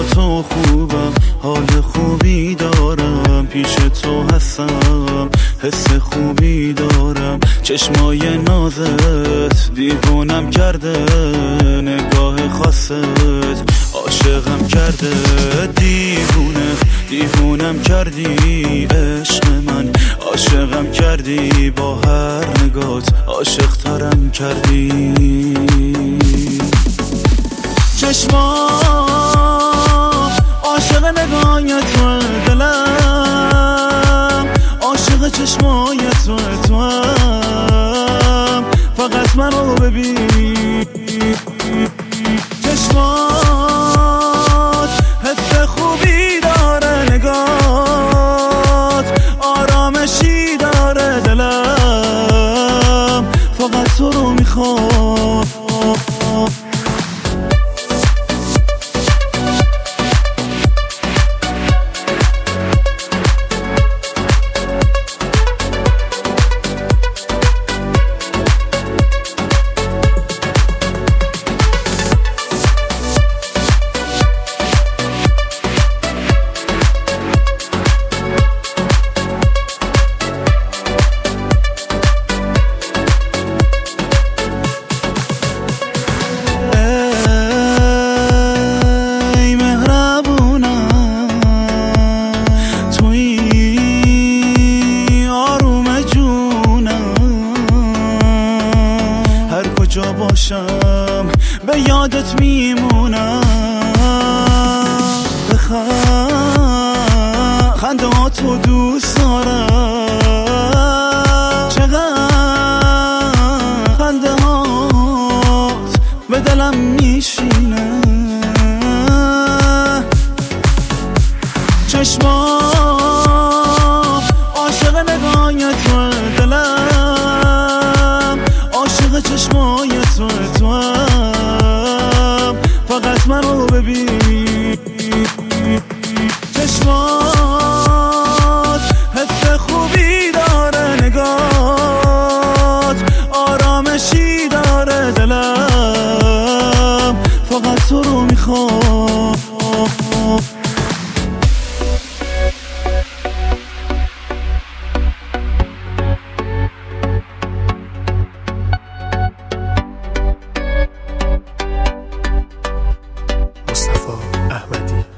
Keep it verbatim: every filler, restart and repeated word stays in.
تو خوبم، حال خوبی دارم، پیش تو هستم، حس خوبی دارم. چشمای نازت دیوونم کرده، نگاه خاصت عاشقم کرده. دیوونه دیوونم کردی عشق من، عاشقم کردی، با هر نگات عاشق ترم کردی. چشمام عاشق نگاهی تو، دلم عاشق چشمای تو، تو هم فقط من رو ببین. چشمات حس خوبی داره، نگات آرامشی داره، دلم فقط تو رو میخواد. کجا باشم به یادت میمونم. بخند خنده ها تو دوست دارم، چقدر خنده هات به دلم میشینه. چشمام عاشق نگاهی تو، دلم عاشق چشمای تو، تو هم فقط من رو ببین. چشمات حس خوبی داره، نگات آرامشی داره، دلم فقط تو رو میخواد. مصطفی احمدی.